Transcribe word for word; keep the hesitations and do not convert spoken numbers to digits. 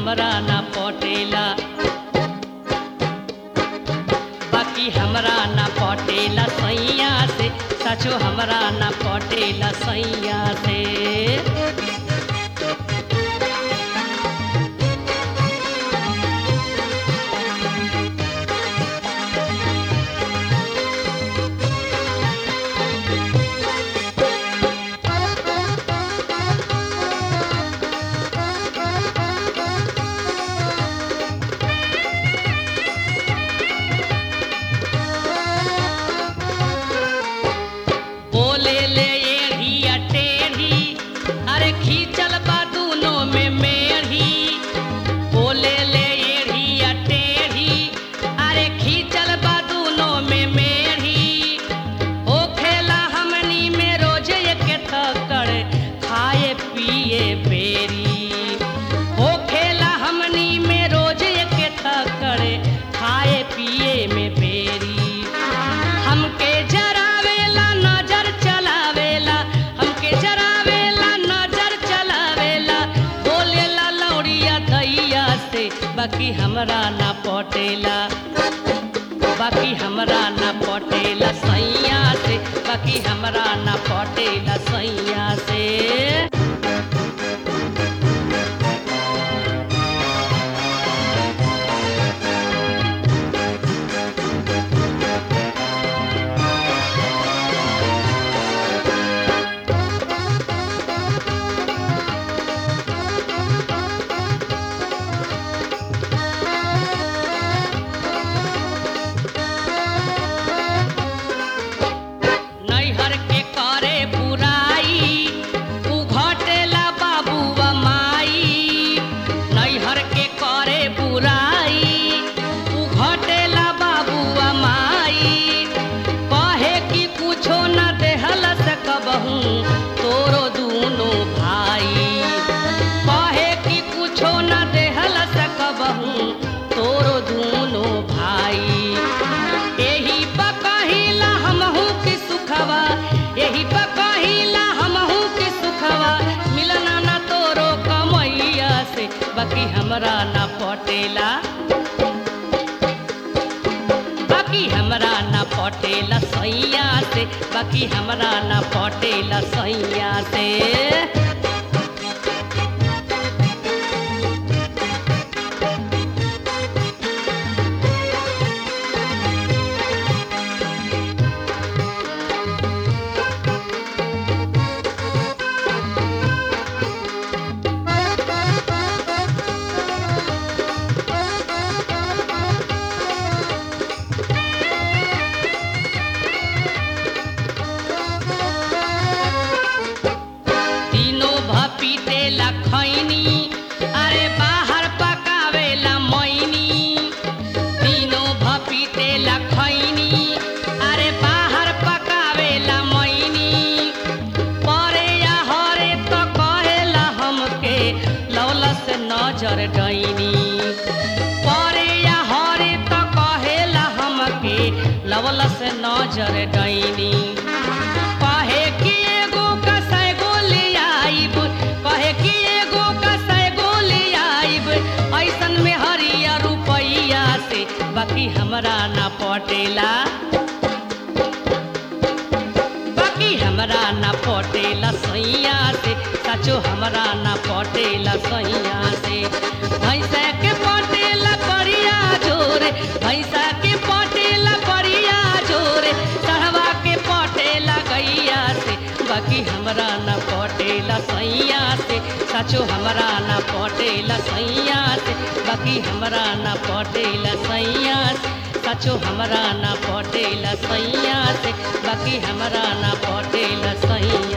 हमरा ना पटेला बाकी हमरा ना पटेला सैया से सचो हमरा ना पटेला सैया से। बोले ले एढ़ी या टेढ़ी अरे खींचल बा दूनों में मेढ़ी बोले ले एढ़ी या टेढ़ी अरे खींचल बा दूनों में मेढ़ी ओ खेला हमनी में रोज एक थकड़ खाए पिए बेरी ओ खेला हमनी में रोज एक थकड़ खाए पिए में बेरी हमके जरावेला नजर चलावेला हमके जरावेला नजर चलावेला बोलेला लौड़िया दैया से बाकी हमरा ना पटेला बाकी हमरा ना पटेला सैया से बाकी हमरा ना पटेला सैया से। नैहर के करे बुराई उ घटेला बाबूआ माई नैहर के करे बुराई उ घटेला बाबूआ माई कहे कि कुछो न देहल से कबहू तोरो दूनो भाई कहे कि कुछो न देहल से कबहू तोरो दूनो भाई एही बकहिला हमहू के सुखवा एही बकहिला हमहू के सुखवा मिलना ना तोरो कमैया से बाकी हमरा ना पटेला बाकी हमरा ना पटेला सैया से बाकी हमरा ना पटेला सैया से। तीनों भपीटेला खैनी अरे बाहर पकावेला मैनी तीनों भपीटेला खैनी अरे बाहर पकावेला मैनी परे या हरे तो कहेला हमके लौला से नजर डैनी परे या हरे तो कहेला हमके लौला से नजर डैनी कहे कि एगो कसै गोली आइब कहे कि एगो कसै गोली आइब ऐसन में हरिया रुपैया से बाकी हमरा ना पटेला बाकी हमरा ना पटेला सैया से सचो हमरा ना पटेला सैया से। भैंसा के पटेला परिया जोरे भैंसा के पटेला परिया जोरे चढ़वा के पटेला गैया से बाकी हमरा ना पटेला सैया से सचो हमरा ना पटेला सैया से बाकी हमरा ना पटेला सैया से सचो हमरा ना पटेला सैया से बाकी हमरा ना पटेला सैया।